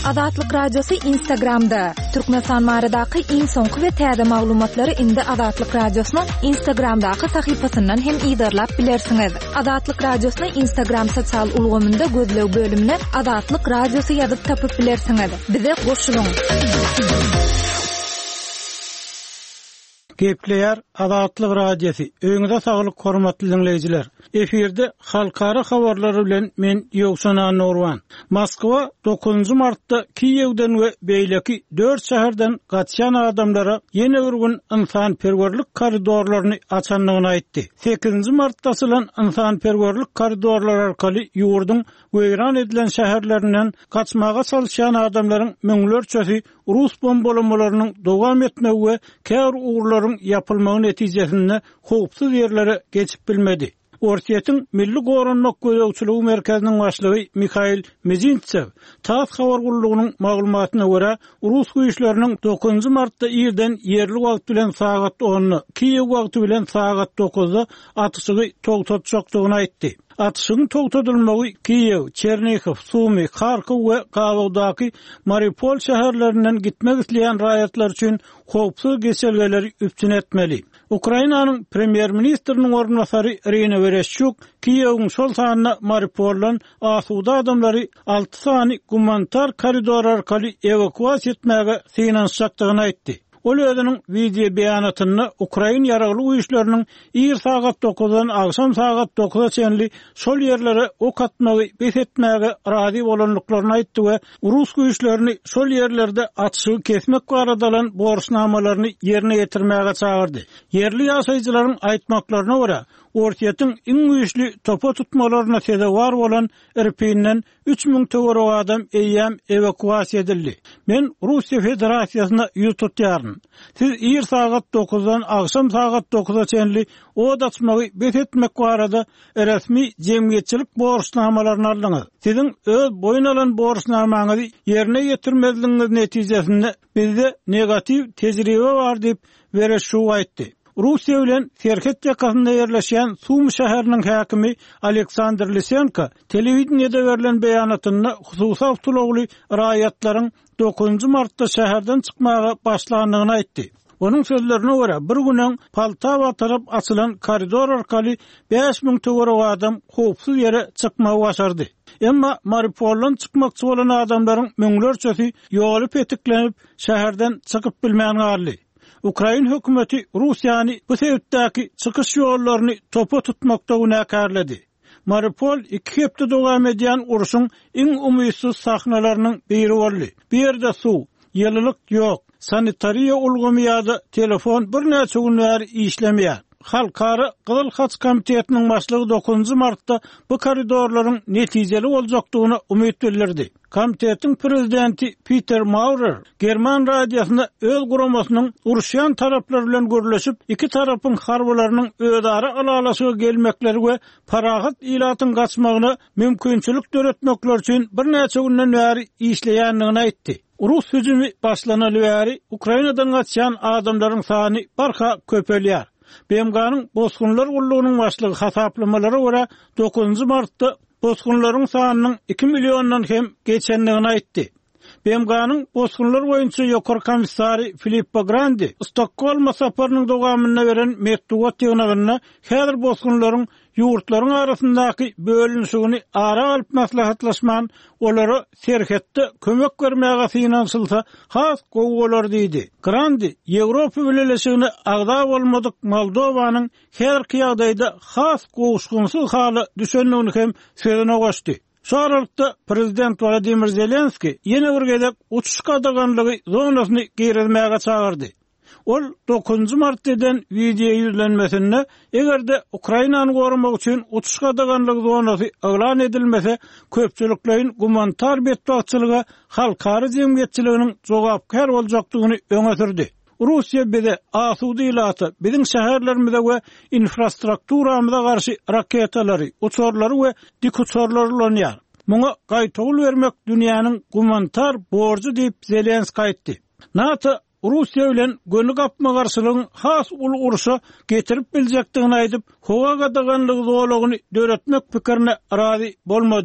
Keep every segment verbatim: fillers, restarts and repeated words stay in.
Azatlyk radiosu Instagramda. Türkmenistan maradaky iň soňky we täze maglumatlary indi Azatlyk radiosynyň Instagramdaky sahypasyndan hem ýydarlap bilersiňiz. Azatlyk radiosynyň Instagram sosial ulgamynda gözlew bölümine Azatlyk radiosu ýazyp tapyp bilersiňiz. Bize goşulyň. Gepleýär Azatlyk radiosu. Öňüňizde saglyk hormatly dinleýijiler. Efirde halkara habarlary bilen men Ýowsan Norwan. Moskwa dokuzunçy martda Kiýewden we beýleki dört şäherden gaçýan adamlara ýene bir gün insanperwerlik koridorlaryny açanlygyny aýtdy. sekizinçi martda açylan insanperwerlik koridorlary arkaly ýurduň weýran edilen şäherlerinden gaçmaga çalışan adamlaryň müňlerçesi Rus bombalamalarynyň dowam etmegi we kär uğurlaryň yapylmagy netijesinde howpsuz ýerlere geçip bilmedi. Ortiýetiň Milli Goranmak Gözegçiligi merkeziniň başlygy Mikhail Mezintsev Tass habar gurulugynyň maglumatyna görä Rus güýçleriniň dokuzunçy martda ýerden ýerli wagt bilen sagat onu, Kiýew wagty bilen sagat dokuzda atışygy togtatjakdygyny aýtdy. Atışyň togtadylmagy Kiýew, Çernihiv, Sumy, Kharkiw we Gawawdaky Mariupol şäherlerinden gitmek isleýän raýatlar üçin howpsuz geçelgeleri üpçün etmeli. Ukrainanyň premier ministriniň ornbasary Irina Vereshchuk Kiýewiň şol sanyna Mariupoldan asuda adamlary alty sany gumanitar koridor arkaly evakuasiýa etmäge synanşakdygyny aýtdy. Ol özüniň video beýanatyny Ukrain ýaragly güýçleriniň ýer sagat dokuzdan agşam sagat dokuza çenli şol ýerlere ok atmagy besetmäge razy bolanlyklaryny aýtdy we Rus güýçlerini şol ýerlerde atışygy kesmek baradalan borçnamalaryny ýerine ýetirmäge çagyrdy. Yerli ýaşaýjylaryň aýtmaklaryna görä, ortiýetiň iň güýçli topa tutmalaryna sebäp bolan Irpinden üç miň töwere adam eýýäm evakuasiýa edildi. Men Russiýa Federasiýasyna ýüz tutýaryn. Siz ýer sagat dokuzdan agşam sagat dokuza çenli od açmagy besetmek barada resmi jemgyýetçilik borçnamalaryny aldyňyz. Siziň öz boyun alan borçnamaňyzy ýerine ýetirmezligiňiz netijesinde bizde negativ tejribe bar diýip Vereshchuk aýtdy. Russiýa bilen Serket ýakasynda ýerleşýän Sumy şäheriniň häkimi Aleksandr Lysenko telewizionyada berilen beýanatyny hususy awtologly raýatlaryň dokuzunçy martda şäherden çykmaga başlandygyny aýtdy. Onun sözlerine görä bir günden Poltawa tarap açylan koridor arkaly beş miň töwere adam howpsuz ýere çykmagy başardy. Emma Mariupoldan çykmakçy bolan adamlaryň müňlerçesi ýoly petiklenip şäherden çykyp bilmän garly. Ukrain hökümeti Russiýany bu sebäpdäki çykyş ýollaryny topa tutmakda günäkärledi. Mariupol iki hepde dowam edýän uruşyň iň umydsız sahnalarynyň biri boldy. Bir ýerde suw, ýylylyk ýok, sanitariýa ulgamy ýa-da telefon bir näçe gün bäri işlemeýär. Halkara Gyzyl Haç Komitetiniň başlygy dokuzunçy martda bu koridorlaryň netijeli boljakdygyna umyt bildirdi. Komitetiň prezidenti Peter Maurer German radiosyna öz guramasynyň uruşýan taraplar bilen görleşip iki tarapyň harbalarynyň öýdary alalaşyga gelmekleri we parahat ilatyň gaçmagyna mümkinçilik döretmekler üçin bir näçe günden bäri işleýändigini aýtdy. Rus hüjümi başlanaly bäri Ukrainadan gaçýan adamlaryň sany barka köpelýär. B M G'nyň bosgunlar gurulugynyň başlygy hasaplamalara görä dokuzunçy martda bosgunlaryň sanynyň iki milliondan hem geçendigini aýtdy. B M G'nyň bosgunlar boýunça ýokary komissary Filippo Grandi Stockholm saparynyň dowamyna beren mektuba ýygnagyna häzir bosgunlaryň ýurtlaryň arasyndaky bölünşigini ara alyp maslahatlaşman olary serhetde kömek bermäge finansylsa has gowy diýdi. Grandi Ýewropa birleşigine agda bolmadyk Moldowanyň her ýagdaýda has gowuşgunsyz haly düşenligini hem sözüne goşdy. Şu aralykda Prezident Vladimir Zelenski ýene bir gezek uçuş kadaganlygy zonasyny girizmäge çagyrdy. Ol dokuzunçy martdan video ýüzlenmesinde egerde Ukrainany gorumak üçin uçuş kadaganlygy zonasy elan edilmese köpçüliklerin gumanitar betbagçylyga halkara jemgyýetçiliginiň jogapkar boljakdygyny öňe sürdi. Russiýa bize asuda ilaty, biziň şäherlerimize we infrastrukturamyza garşy raketalary, uçurlary we dik uçurlary ulanýar. Muňa gaýtagul bermek dünýäniň gumanitar borjy diýip Zelenski aýtdy. NATO Russiýa bilen gönü gapma garşylygyň has ul uruşa getirip biljekdigini aýdyp, howa gadaganlygy zolagyny döretmek pikirine razy bolmady.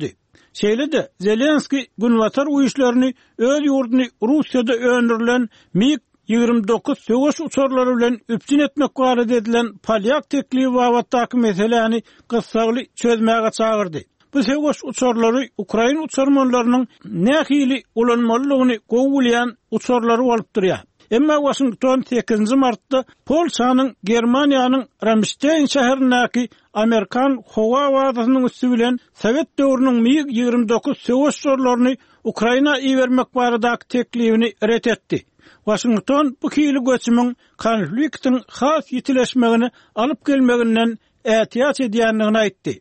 Şeýle-de Zelenski günwatar uýuşlaryny öz ýurduny Russiýada öndürilen MiG ýygrimi dokuz söwüş uçurlary bilen üpçün etmek barada edilen polyak teklibi wagtdaky meseleni gyssagly çözmäge çagyrdy. Bu söwüş uçurlary Ukraina uçurmanlarynyň nähili ulanmalygyny gowulýan uçurlary bolup durýar. Emma Washington sekizinji martda Polşanyň Germaniýanyň Ramstein şäherindäki Amerikan howa wazasynyň üstü bilen Sowet döwrüniň MiG ýygrimi dokuz söwüş uçurlaryny Ukraina iýermek baradaky teklibini ret etdi. Washington bu kili göçümiň konfliktiň has ýitileşmegini alyp gelmeginden ätiýat edýändigini aýtdy.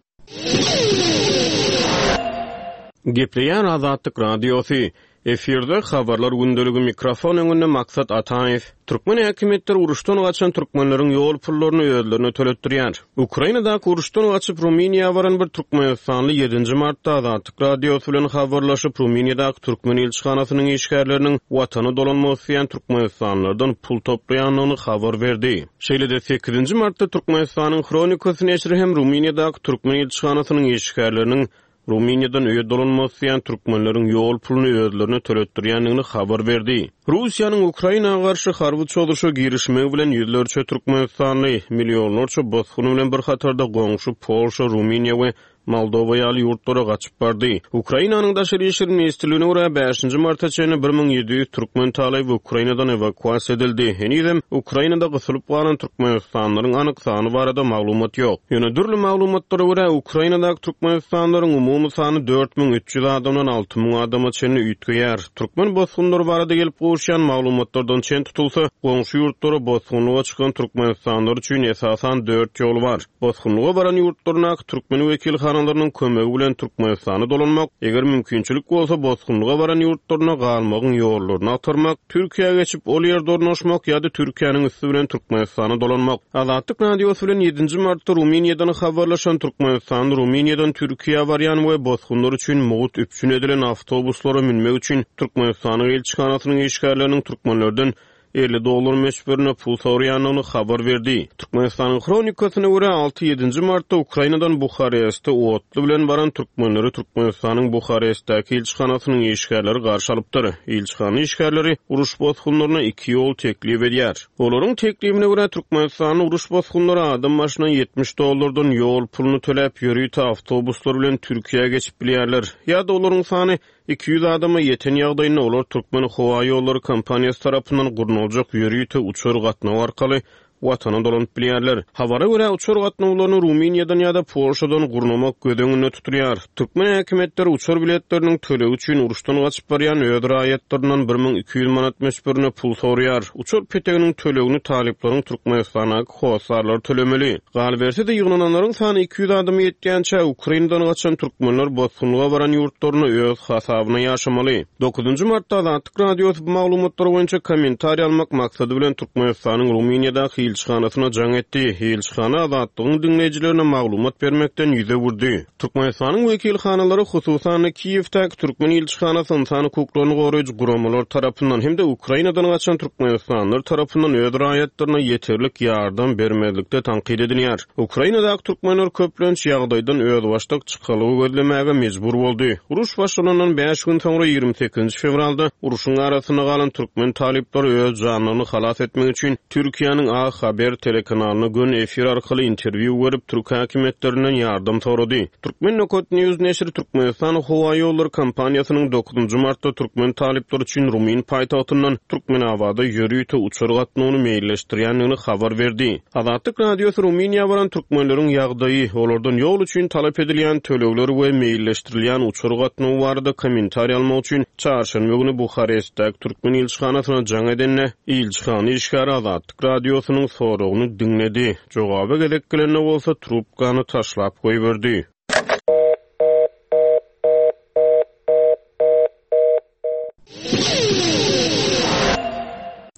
Gepleyen Azatlyk Radiosu efirde habarlar gündöligi mikrofon öňünde Maksat Ataev. Türkmen häkimetleri uruşdan gaçan türkmenleriň ýol pullaryny özlerine töletdirýär. Ukrainadaky uruşdan gaçyp Ruminiýa baran bir türkmenistanly ýedinji martda Azatlyk Radiosu bilen habarlaşyp Ruminiýadaky türkmen elçixanasynyň işgärleriniň watany dolanmasy ýan türkmenistanlardan pul toplaýanyny habar berdi. Şeýle-de sekizinji martda Türkmenistanyň Kronikasy neşri hem Ruminiýadaky türkmen elçixanasynyň işgärleriniň Ruminiýadan öýe dolanmasy ýan türkmenleriň ýol puluny özlerine töletdirýändigini habar berdi. Russiýanyň Ukrainaga garşy harby çoluşa girişmegi bilen ýüzlerçe türkmenistanly millionlarça bosquny bilen bir hatarda goňşy Polşa, Ruminiýa we Moldova ýaly ýurtlara gaçyp bardy. Ukrainanyň daşary işler ministrligine görä beşinji martda çenli bir miň ýedi ýüz türkmen talaby Ukrainadan evakuasiýa edildi. Henüzem Ukrainada gysylyp galan türkmenistanlaryň anyk sany barada maglumat ýok. Ýöne dürli maglumatlara görä Ukrainadaky türkmenistanlaryň umumy sany dört miň üç ýüz adamdan alty miň adama çenli üýtgeýär. Türkmen bosqunlary barada gelip gowuşan maglumatlardan çen tutulsa, goňşy ýurtlara bosqunlyga çykan türkmenistanlar üçin esasan dört ýol bar. Bosqunlyga baran ýurtlaryna türkmen wekil kanallarının kömegi bilen Türkmenistany dolanmak, eger mümkinçilik bolsa bosqunlyga baran ýurtlaryna galmagyň ýollaryny atarmak, Türkiýeге geçip ol ýerde ornaşmak ýa-da Türkiýanyň üstü bilen Türkmenistany dolanmak. Azatlyk Radiosu bilen ýedinji martda Ruminiýadan habarlaşan Türkmenistan Ruminiýadan Türkiýe barýan we bosqunlar üçin mugut üpçün edilen awtobuslary minmek üçin Türkmenistanyň elçixanasynyň işgärleriniň türkmenlerden elli dolar meşberine pul sorýanyny habar berdi. Türkmenistanyň Kronikasyna görä alty ýedinji martda Ukrainadan Buxarestde otly bilen baran türkmenleri Türkmenistanyň Buxarestdäki elçixanasynyň işgärleri garşy alypdyr. Elçixana işgärleri uruş bosqunlaryna iki ýol teklip edýär. Olaryň teklibine görä Türkmenistanyň uruş bosqunlary adam başyna ýetmiş dollardan ýol puluny töläp ýörüýte awtobuslar bilen Türkiýeге geçip bilýärler. Ýa-da olaryň sany iki ýüz adama ýeten ýagdaýynda olar Türkmen howa ýollary kompaniýasy tarapyndan gurnuljak ýörüýte uçur gatnaw arkaly watana dolanyp bilýärler. Habara görä uçur gatnawlaryny Ruminiýadan ýa-da Polşadan gurnamak gödeňine tuturýar. Türkmen häkimetleri uçur biletleriniň tölegi üçin uruşdan gaçyp barýan öz raýatlarynyň bir miň iki ýüz manat meşberine pul sorýar. Uçur peteginiň tölegini talipleriň Türkmenistana howsarlar tölemeli. Gal berse-de ýygnananlaryň sany iki ýüz adamy ýetýänçe Ukrainadan gaçan türkmenler bosqunlyga baran ýurtlaryny öz hasabyna ýaşamaly. dokuzunji martda Azatlyk Radiosu maglumatlary boýunça kommentariýa almak maksady bilen Türkmenistanyň Ruminiýadaky elçixanasyna jaň etdi. Elçixana Azatlygyň dinleýijilerine maglumat bermekden ýüze gurdy. Türkmenistanyň wekilhanalary hususan Kiýewdäki türkmen elçixanasy insany hukuklaryny goraýjy guramalar tarapyndan hem de Ukrainadan gaçan türkmenistanlar tarapyndan öz raýatlaryna ýeterlik ýardam bermedikde tanqid edilýär. Ukrainadaky türkmenler köplenç ýagdaýdan öz başlyk çykalygy gözlemäge mejbur boldy. Uruş başlanandan beş gün soňra ýygrimi sekizinji fevralda uruşyň arasyna galan türkmen talipleri öz janyny halas etmek üçin Türkiýanyň A Haber telekanalyna gün efir arkaly interwiu berip Türk häkimetlerinden ýardam sorady. Türkmen Nokot News neşri Türkmenistan howa ýolları kompaniýasynyň dokuzunji martda türkmen talipleri üçin Rumin paýtagtyndan Türkmen awada ýörüýte uçur gatnawyny meýilleşdirýändigini habar berdi. Azatlyk Radiosu Ruminiýa baran türkmenleriň ýagdaýy, olardan ýol üçin talap edilýän tölegler we meýilleşdirilýän uçur gatnawy barada kommentariýa almak üçin çarşamba güni Buxarestdäki türkmen elçixanasyna jaň edenne elçixana işgäri Azatlyk Radiosynyň soragyny dinledi. Jogaby gerek gelende bolsa trubkany taşlap goýberdi.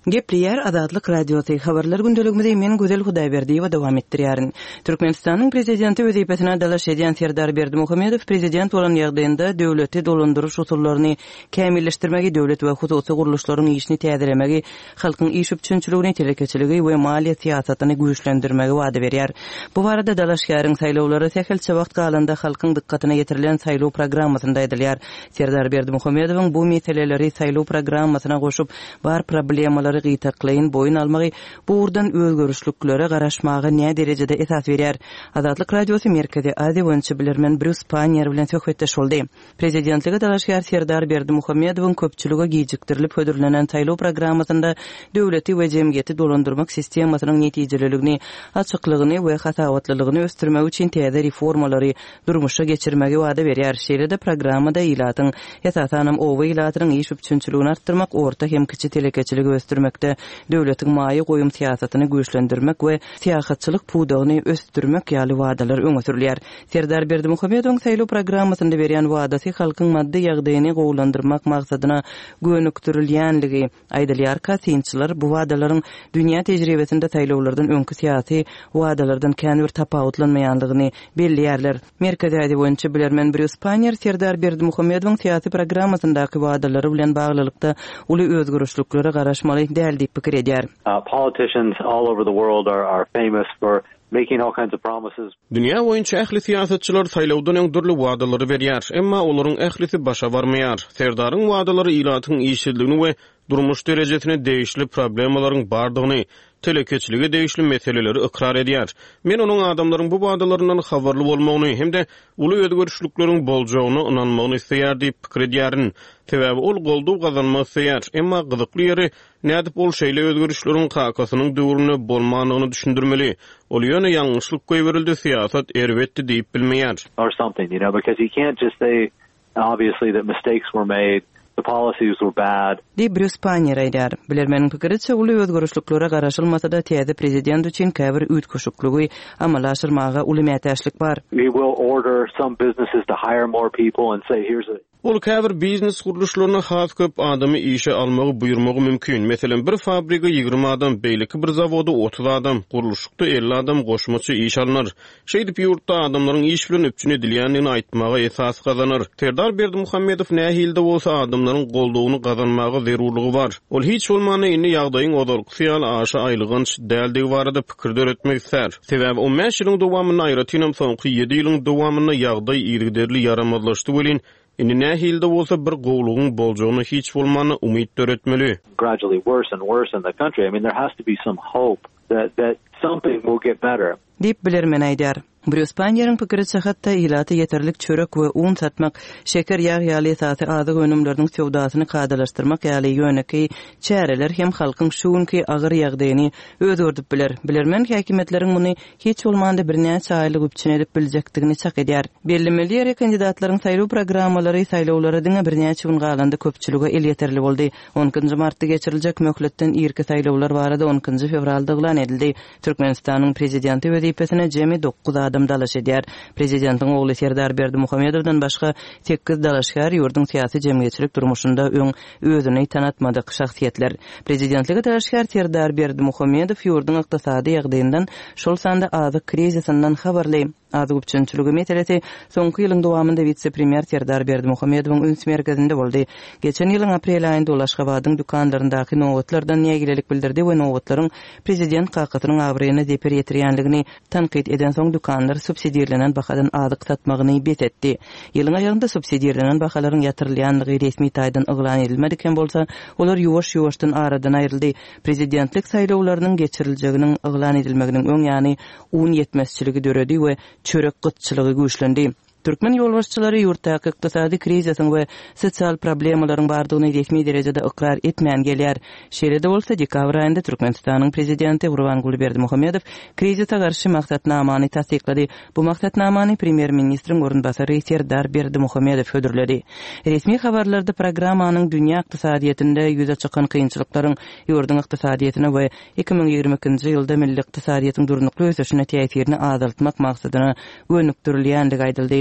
Gepliyer Azatlyk Radiosu habarlar gündeligimizde men Gözel Hudaýberdiýew dowam etdirýärin. Türkmenistanyň prezidenti wezipetine dalaş edýän Serdar Berdimuhammedow prezident bolan ýagdaýynda döwleti dolandyryş usullaryny kämilleşdirmegi, döwlet we hususy guruluşlaryň işini täzelemegi, halkyň iş üçinçiligini telekeçiligi we maliýet siýasatyny güýçlendirmegi wada berýär. Bu barada dalaşgaryň saýlawlary täkelçe wagt galanda halkyň dikkatyna getirilen saýlaw programmasynda edilýär. Serdar Berdimuhammedowyň bu meseleleri saýlaw programmasyna goşup bar problemler gıtaklayn boyun almagy bu urdan özgörüşlüklere garaşmagy näme derejede esas berýär. Azatlyk Radiosu merkezi Aziýa boýunça bilermen Bruce Panyer bilen söhbetdeş boldy. Prezidentligi dalaşgar Serdar Berdimuhammedowyň köpçüligi gijikdirilip ödürlenen saýlaw programmasynda döwleti we jemgyýeti dolandyrmak sistemasynyň netijelerligini, açyklygyny we hasawatlylygyny östürmek üçin täze reformalary durmuşa geçirmegi wada berýär. Şeýle-de programmada ilatyň esasanam owa ilatynyň iş üçinçiligini artdyrmak, orta hem kiçi telekeçiligi östürmek döwletiň maýy goýum siýasatyny güýçlendirmek we siýasatçylyk pudagyny östürmek ýaly wadalar öňe sürilýär. Serdar Berdimuhammedowyň saýlaw programmasynda berýän wadasy halkyň maddi ýagdaýyny gowlandyrmak maksadyna göwnükdirilýänligi aýdylýar. Kasynçylar bu wadalaryň dünýä tejribesinde saýlawlardan öňkü siýasy wadalardan kän bir tapawutlanmaýanlygyny belliýärler. Merkezi Aziýa boýunça bilermen Bruce Panyer Serdar Berdimuhammedowyň siýasy programmasyndaky wadalary bilen baglylykda uly özgörüşlüklere garaşmaly däldi pikir edýär. Uh, politicians all over the world are, are famous for making all kinds of promises. Dünýä boýunça ähli siýasatçylar saýlawdan öň dürli wadalary berýär, emma olaryň ählisi başa barmaýar. Serdaryň wadalary ilatyň işçiligini we durmuş derejesine değişli problemalaryň bardygyny, telekeçiligi değişli meseleleri ikrar edýär. Men onuň adamlaryň bu wadalaryndan habarly bolmagyny hem-de uly özgörüşlükleriň boljagyny inanmagyny isleýär diýip pikir edýärin. Sebäbi ol golduw gazanmak isleýär, emma gyzykly ýeri nädip ol şeýle özgörüşleriň kakasynyň döwrüne bolmanyny düşündirmeli. Ol ýöne ýalňyşlyk goýberildi, siýasat erbetdi diýip bilmeýär. Or something, you know, because he can't just say obviously that mistakes were made. The policies were bad. Di Bruce Panyer aýdar. Bilermeniň pikiriçe uly özgörüşlüklere garaşylmasa da täze prezident üçin käbir üýtgeşikligi amalaşdyrmaga uly mätäçlik bar. We will order some businesses to hire more people and say here's a Ol käbir biznes guruluşlaryna has köp adamy işe almagy buýurmagy mümkin. Meselem bir fabrika ýygrimi adam, beýleki bir zawoda otuz adam, guruluşlukda elli adam goşmaçy iş alnar. Şeýdip ýurtda adamlaryň iş bilen üpçün edilýändigini aýtmaga esas gazanır. Serdar Berdimuhammedow nähilde bolsa adamlaryň goldugyny gazanmagy zerurlygy bar. Ol hiç bolmany indi ýagdaýyň odorkysyal aşa aýlygynç däldigi barada pikir döretmek isär. Sebäbi on beş ýylyň dowamyny aýratynam soňky ýedi ýylyň dowamyny ýagdaý ýergiderli yaramazlaşdy welin. Indi nähilde bolsa bir gowlugyň boljagyny hiç bolmany umyt döretmeli. Gradually worse and worse in the country. I mean, there has to be some hope that that something will get better. Dip bilermen aýdar. Bruce Panyeryň pikiriçe hatda ilaty yeterlik çörek we un satmak, şeker ýagy ýaly esasy azyk önümleriniň sowdasyny kadalaşdyrmak ýaly ýöneki çäreler hem halkyň şuňky agyr ýagdaýyny özgörtüp biler. Bilermen häkimetleriň muny hiç bolmanda bir näçe aýlyk üçin edip biljekdigini çak edýär. Bellemeli ýere kandidatlaryň saýlaw programmalary saýlawlara diňe bir näçe gün galanda köpçüligi el ýeterli boldy. onuncu martda geçiriljek möhletden ýerki saýlawlar barada onuncu fevralda eglan edildi. Türkmenistanyň prezidenti wezipetine jemi dokuz adam dalaş edýär. Prezidentiň ogly Serdar Berdimuhammedowdan başga sekiz dalaşgar ýurdun syýasy jemgyýetçilik durmuşynda öň özüni tanatmadyk şahsiýetler. Prezidentligi dalaşgar Serdar Berdimuhammedow ýurdun ykdysady ýagdaýyndan şol sanda azyk krizisinden habarly. Azyk üçinçiligi meselesi soňky ýylyň dowamynda vitse-premier Serdar Berdimuhammedowyň üns merkezinde boldy. Geçen ýylyň aprel aýynda Ulaşgabadyň dükanlaryndaky nowatlardan nägilelik bildirdi we nowatlaryň prezident kakasynyň abryny zeper ýetirýänligini tanqid eden soň dükanlar subsidiýalenen bahadan azyk satmagyny betetdi. Ýylyň aýagynda subsidiýalenen bahalaryň ýatyrylýanlygy resmi taýdan eglan edilmediken bolsa, olar ýuwaş-ýuwaşdan aradan aýryldy. Prezidentlik saýlawlarynyň geçiriljeginiň eglan edilmeginiň öň ýany un ýetmezçiligi döredi we çörek gytçylygy güýçlendi. Türkmen ýolbaşçylary ýurtdaky ykdysady krizisyň we sosial problemalaryň bardygyny resmi derejede ikrar etmän gelýär. Şeýle-de bolsa dekabr aýynda Türkmenistanyň prezidenti Gurbanguly Berdimuhammedow krizise garşy maksatnamany tasdiklady. Bu maksatnamany premier ministriň orunbasary Serdar Berdimuhammedow hödürledi. Resmi habarlarda programmanyň dünýä ykdysadyetinde ýüze çykan kynçylyklaryň ýurdun ykdysadyetine we iki ming ýigrimeki ýylda milli ykdysadyetiň durnukly ösüşine täsirini azaltmak maksadyna gönükdirilýändigi aýdyldy.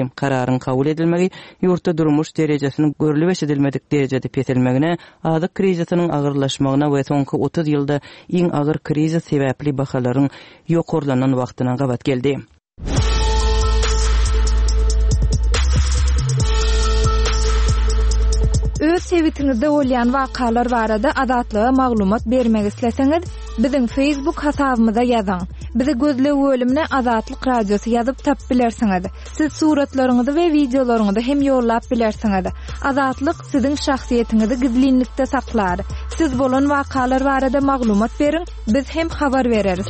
kararın kabul edilmegi ýurtda durmuş derejesiniň görülip eşidilmedik derejede petilmegine, azyk krizisiniň agyrlaşmagyna we soňky otuz ýylda iň agyr krizis sebäpli bahalaryň ýokurlanan wagtyna gabat geldi. Öz sewitinizde bolýan wakalar barada adatlyga maglumat bermek isleseňiz, biziň Facebook hasabymyza ýazyň. Bizi gözle bölümine Azatlyk Radiosu ýazyp tap bilersiňiz. Siz suratlaryňyzy we videolaryňyzy hem ýollap bilersiňiz. Azatlyk siziň şahsiýetiniňizi gizlinlikde saklar. Siz bolan wakalar barada maglumat beriň, biz hem habar bereriz.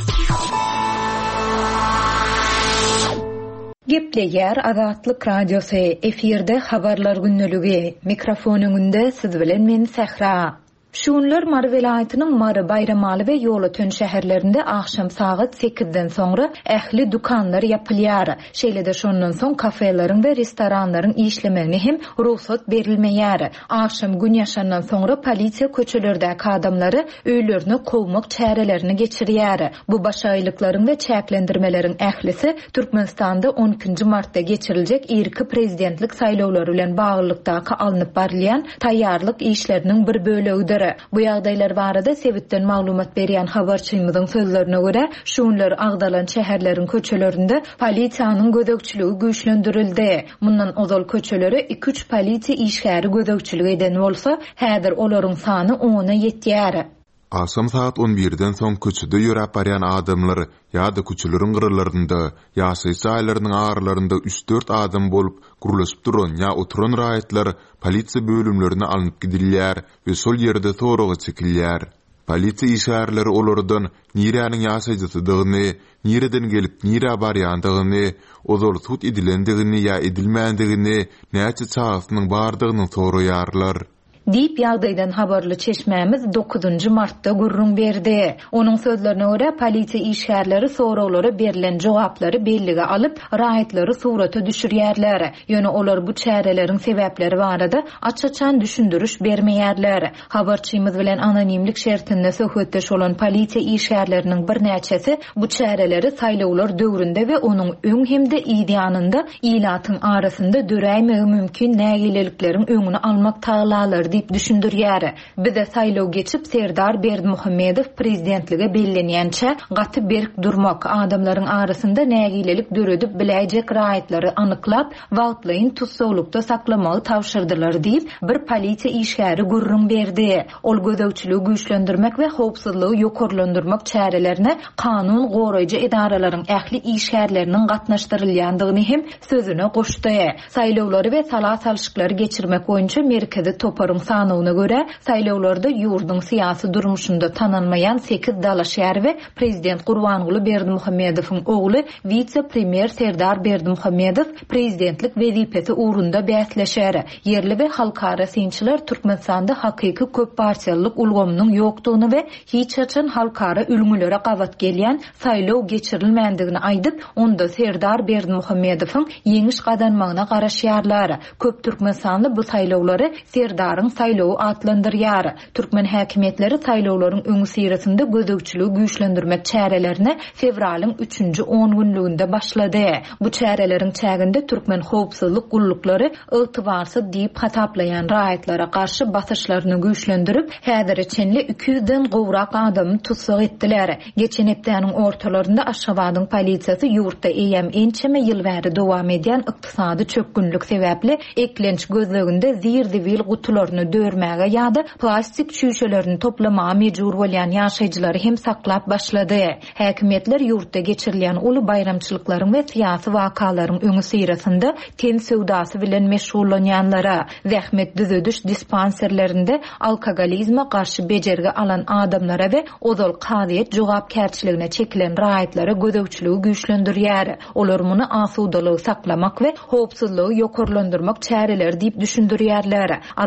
Gepleýär Azatlyk Radiosu efirde habarlar günneligi. Mikrofon öňünde siz bilen men Sehra. Şuunlar Mar welaýatynyň Mar Bayramaly we Ýolatön şäherlerinde akşam saat sekizden soňra ähli dukanlar ýapylýar. Şeýlede şondan soň kafeleriň we restoranlaryň işlemegine hem ruhsat berilmeýär. Akşam gün ýaşandan soňra polisiýa köçelerdäki adamlary öýlerine kowmak çärelerini geçirýär. Bu başaýlyklaryň we çäklendirmeleriň ählisi Türkmenistanda on ikinji martda geçiriljek irki prezidentlik saýlawlary bilen baglykdaky alınıp barilýan taýýarlyk işleriniň bir bölegidir. Bu ýagdaýlar barada sebitden maglumat berýän habarçymyzyň sözlerine görä, şuunlar agdalan şäherleriň köçelerinde polisiýanyň gödekçiligi güýçlendirildi. Mundan ozal köçeleri iki üç polisiýa işgäri gödekçiligi eden bolsa, häzir olaryň sany ona ýetýär. Asam saat on birden soň köçede ýörep barýan adamlar ýa-da köçelerin gyrlarynda, ýaşaýy aýlarynyň agyrlarynda üç dört adam bolup gurlaşyp duran ýa oturan raýatlar polisiýa bölümlerine alınıp gidilýär we sol ýerde soraga çekilýär. Polisiýa işgärleri olardan niräniň ýaşaýjydygyny, nireden gelip nirä barýandygyny, ozal tut edilendigini ýa edilmändigini, näçe çağasynyň bardygyny soraýarlar. Diýip ýagdaýdan habarly çeşmämiz dokuzunji martda gurrun berdi. Onuň sözlerine görä polisiýa işgärleri soraglary berilen jogaplary bellige alyp raýatlary surata düşürýärler. Ýöne olar bu çäreleriň sebäpleri barada açaçan düşündürüş bermeýärler. Habarçymyz bilen anonimlik şertinde söhbetdeş olan polisiýa işgärleriniň bir näçesi bu çäreleri saýlawlar döwründe we onuň öň hemde ideýanynda ilatyň arasynda döräýmegi mümkin nägeleliklerin öňüni almak taýlalar diýip düşündürýär. Bize saýlaw geçip Serdar Berdimuhammedow prezidentlige bellenýänçe gaty berk durmak, adamlaryň arasynda nägilelik döredip biläjek raýatlary anyklap, wagtlaýyn tutsawlukda saklamagy tawşyrdylar diýip bir polisiýa işgäri gurrun berdi. Ol gödekçiligi güýçlendirmek we howpsuzlygy ýokurlandyrmak çärelerine kanun goraýjy edaralaryň ähli işgärleriniň gatnaşdyrylýandygyny hem sözüne goşdy. Saýlawlary we sala salşyklary geçirmek boýunça merkezi toparym sanyna görä saýlawlarda ýurdun syýasy durmuşynda tananmaýan sekiz dala şäher we prezident Gurbanguly Berdimuhammedowyň ogly vice-premier Serdar Berdimuhammedow prezidentlik wezipesi uğrunda bäsleşär. Yerli we halkara synçylar Türkmenistanda hakyky köp partiýalyk ulgamynyň ýokdugyny we hiç açan halkara ülgülere gabat gelýän saýlaw geçirilmändigini aýdyp, onda Serdar Berdimuhammedowyň ýeňiş gadanmagyna garaşýarlar. Köp Türkmenistanda bu saýlawlary Serdaryň saýlawy atlandyrýar. Türkmen häkimetleri saýlawlaryň öňü sirasynda gödekçiligi güýçlendirmek çärelerini fevralyň üçünji on günlüğünde başlady. Bu çäreleriň çäginde Türkmen howpsuzlyk gullukları ygtybarsız diýip hataplayan raýatlara garşy basyşlaryny güýçlendirip, häzir içinde iki yüzden gowrak adamy tutsak etdiler. Geçen hepdeniň ortalarynda Aşgabatyň polisiýasy ýurtda eýem ençeme ýyl bäri dowam edýän ykdysady çökgünlük sebäpli eklenç gözleginde zirdiwil gutularyny dörmäge ýa-da plastik şüşelerini toplamaga mejbur bolýan ýaşaýjylary hem saklap başlady. Häkimetler ýurtda geçirilýän uly bayramçylyklaryň we syýasy wakalaryň öňü sirasynda ten sowdasy bilen meşgullanýanlara, zähmet düzediş dispanserlerinde alkogolizme garşy bejerge alan adamlara we ozal kadyet jogapkärçiligine çekilen raýatlara gödekçiligi güýçlendirýär. Olar muny asudalygy saklamak we howpsuzlygy ýokurlandyrmak çäreleri diýip düşündirýärler. Adatlyk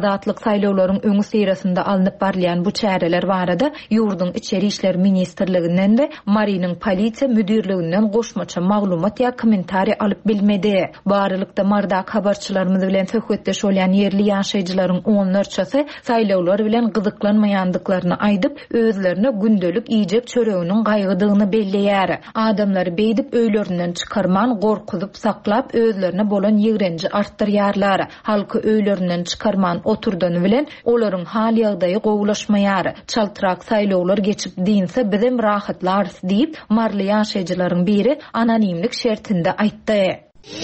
saýlawlaryň öňü seýresinde alınıp barlayan bu çäreler barada ýurdun içeri işler ministrliginden we Mariniň polisiýa müdirliginden goşmaça maglumat ýa kommentari alyp bilmedi. Barlykda mardak habarçylarymyz bilen söhbetdeş bolýan yerli ýaşaýjylaryň onlarçasy saýlawlar bilen gyzyklanmaýandyklaryny aýdyp, özlerine gündelik ýejek çöreginiň gaýgydygyny belleýär. Adamlary beýdip öýlerinden çykarman, gorkuzyp saklap, özlerine bolan ýigrenji artdyrýarlar. Halky öýlerinden çykarman oturdan bilen olaryň hal ýagdaýy gowulaşmaýar. Çaltyrak saýlawlar geçip diýinse bizim rahatlar diýip marly ýaşaýjylaryň biri anonimlik şertinde aýtdy.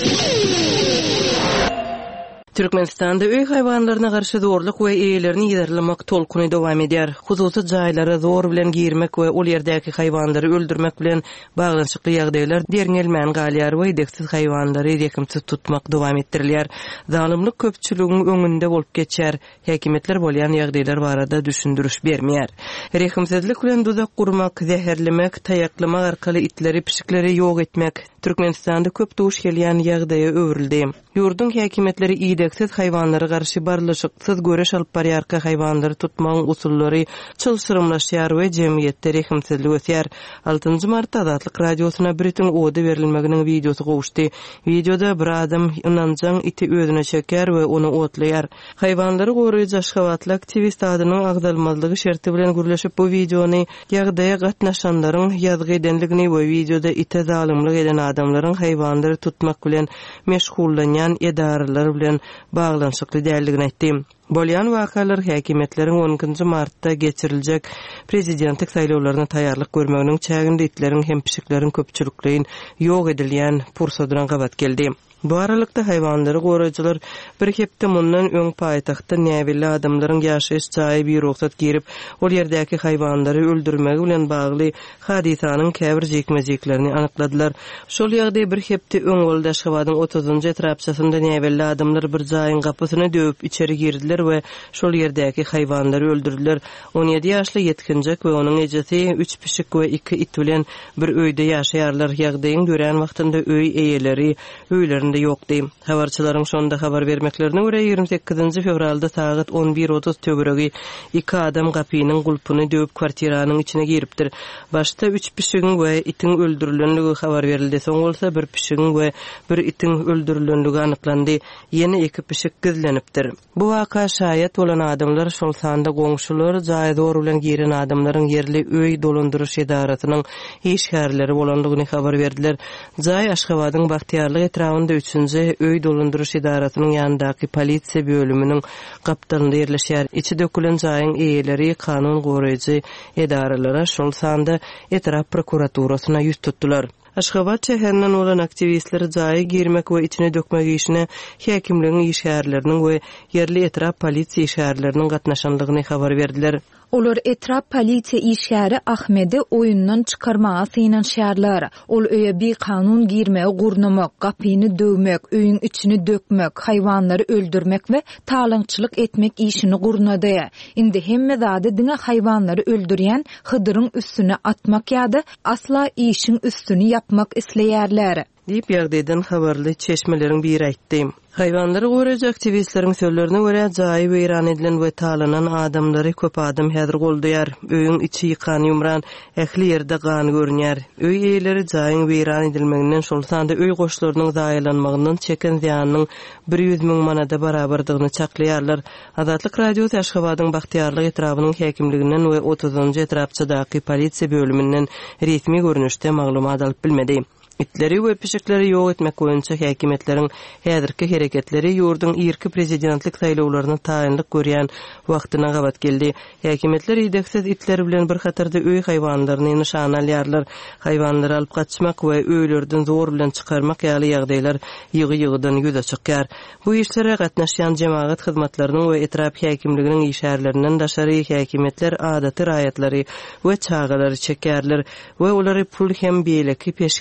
Türkmenistanda öý haýwanlaryna garşy zorluk we eýelerini ýerlemek tolkuny dowam edýär. Hususy jaýlara zor bilen girmek we ol ýerdäki haýwanlary öldürmek bilen baglanyşykly ýagdaýlar derňelmän galýar we deksiz haýwanlary ýekimsiz tutmak dowam etdirilýär. Zalymlyk köpçüligiň öňünde bolup geçýär. Häkimetler bolýan ýagdaýlar barada düşündürüş bermeýär. Rehimsizlik bilen duzak gurmak, zäherlemek, taýaklamak arkaly itleri, pişikleri ýok etmek Türkmenistanda köp duş gelýän ýagdaýa öwrildi. Ýurdun häkimetleri ýedeksiz haýwanlara garşy barlaşyksyz göreş alyp barýarka haýwanlary tutmagyň usullary çylşyrymlaşýar we jemgyýetde rehimsizlik ötýär. altynjy martda Azatlyk radiosuna biritin ody berilmeginiň videosy gowuşdy. Videoda bir adam ynanjaň iti özüne çeker we onu otlaýar. Haýwanlary goraýjy Aşgabatly aktivist adynyň agdalmazlygy şerti bilen gürleşip bu videony ýagdaýa gatnaşanlaryň ýazgy edenligini we videoda ite zalymlyk eden adamlaryň haýwanlary tutmak bilen meşgullanýan edaralar bilen baglanyşykly däldigini aýtdy. Bolýan wakalar häkimetleriň onunjy martda geçiriljek prezidentlik saýlawlaryna taýýarlyk görmeginiň çäginde itleriň hem pişiklerin köpçülikliğin ýok edilýän pursadyran gabat geldi. Bu aralykda haýwanlary goraýjylar bir hepde mundan öň paýtagtda näwelli adamlaryň ýaşaýyş çaý bir ruhsat girip, ol ýerdäki haýwanlary öldürmegi bilen bagly hadisanyň käbir jekmejeklerini anykladylar. Şol ýagdaý bir hepde öň boldy Aşgabatyň otuzunjy etrapçasynda näwelli adamlar bir jaýyň gapysyny döwüp içeri girdiler we şol ýerdäki haýwanlary öldürdiler. on ýedi ýaşly ýetkinjek we onuň ejesi üç pişik we iki it bilen bir öýde ýaşaýarlar. Ýagdaýyň gören wagtynda öý eýeleri öýlerini ýokdy. Habarçylaryň şonda habar bermeklerine görä ýygrimi sekizinji fevralda saat on bir otuz töweregi iki adam gapynyň gulpuny döwüp kwartiranyň içine giripdir. Başda üç pişigiň we itiň öldürilenligi habar berildi. Soň bolsa bir pişigiň we bir itiň öldürilenligi anyklandy. Ýene iki pişik gizlenipdir. Bu waka şaýat bolan adamlar şol sanda goňşular jaý dor bilen giren adamlaryň yerli öý dolandyryş edaratynyň işgärleri bolanlygyny habar berdiler. Jaý Aşgabatyň Bagtyarlyk etrafynda üçünjü öý dolandyryş edaratynyň ýanyndaky polisiýa bölüminiň gapdanynda ýerleşýär. İçi dökülen jaýyň eýeleri kanun goraýjy edaralara şol sanda etraf prokuraturasyna ýüz tutdular. Aşgabat şäherinden olan aktivistler jaýy girmek we içine dökmek işine häkimligiň işgärleriniň we yerli etraf polisiýa işgärleriniň gatnaşanlygyny habar berdiler. Olar etraf polisiýa işgäri Ahmedi oýundan çykarmaga synaşýarlar. Ol öýe bir kanun girmegi gurnamak, gapyny döwmek, öýüň içini dökmek, haýwanlary öldürmek we talaňçylyk etmek işini gurnady. Indi hemme zady diňe haýwanlary öldürýän hydyryň üstüne atmak ýa-da asla işin üstüni yapmak isleýärler. Diýip ýagdaýdan habarly çeşmeleriň biri aýtdy. Haýwanlary goraýjy aktivistleriň sözlerine görä jaý weýran edilen we talanan adamlary köp adam häzir goldaýar. Öýüň içi ýykan ýumran, ähli ýerde gan görünýär. Öý eýleri jaýyň weýran edilmeginden şol sanda öý goşlarynyň zaýalanmagyndan çeken ziýanyň bir ýüz miň manada barabardygyny çaklaýarlar. Azatlyk radiosy Aşgabatyň Bagtyarlyk etrafynyň häkimliginden we otuzunjy etrapçydaky polisiýa bölüminden resmi görnüşde maglumat alyp bilmedi. Itleri we pişikleri ýok etmek boýunça häkimetleriň häzirki hereketleri ýurdun irki prezidentlik saýlawlaryna taýynlyk görýän wagtyna gabat geldi. Häkimetler ýedeksiz itleri bilen bir hatarda öý haýwanlaryny nişan alýarlar. Haýwanlary alyp gaçmak we öýlerden zor bilen çykarmak ýaly ýagdaýlar ýygy-ýygydan ýüze çykýar. Bu işlere gatnaşýan jemaat hyzmatlarynyň we etrap häkimliginiň işgärlerinden daşary häkimetler adaty raýatlary we çagalary çekýärler we olary pul hem beýleki peşkeşler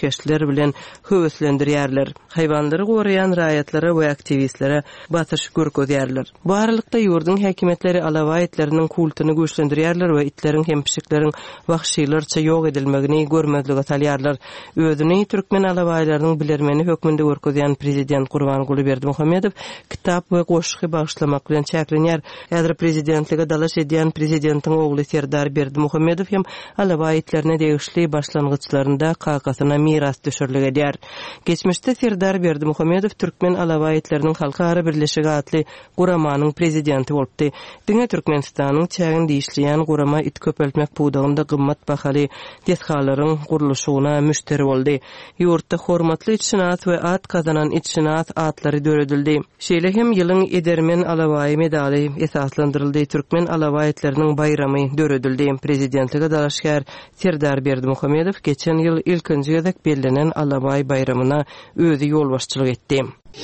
bilen höwüslendirýärler. Haýwanlary goraýan raýatlary we aktivistlere batyş görkezýärler. Bu aralykda ýurdun häkimetleri alawa itleriniň kultuny güýçlendirýärler we itleriň hem pişikleriň wagşylarça ýok edilmegini görmezlige salýarlar. Özüni türkmen alawaýlarynyň bilermeni hökmünde görkezýän prezident Gurbanguly Berdimuhammedow kitap we goşgy bagşlamak bilen çäklenýär. Häzir prezidentlige dalaş edýän prezidentiň ogly Serdar Berdimuhammedow hem alawa itlerine degişli başlangyçlarynda kakasyna miras düşürlik edýär. Geçmişde Serdar Berdimuhammedow türkmen alawa itleriniň halkara birleşigi atly guramanyň prezidenti bolupdy. Diňe Türkmenistanyň çägin diýişleýän gurama it köpeltmek puwdagynda gymmat bahaly deshalaryň guruluşyna müşteri boldy. Ýurtda hormatly itşinat we at kazanan itşinat atlary döredildi. Şeýle hem ýylyň edermen alawaý medaly esaslandyryldy. Türkmen alawa itleriniň bayramy döredildi. Prezidentlige dalaşýar Serdar Berdimuhammedow geçen ýyl ilkinji gezek bellenen alawaý bayramyna özü ýol başçylyk etdi.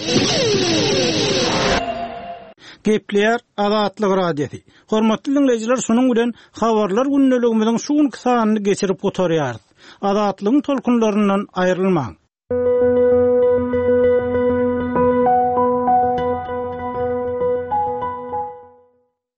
Gepleýär Azatlyk radiosi. Hormatly dinleýijiler, şonuň bilen habarlar günneligimiziň şuň kysanyny geçirip oturýar. Azatlygyň tolkunlaryndan aýrylmaň.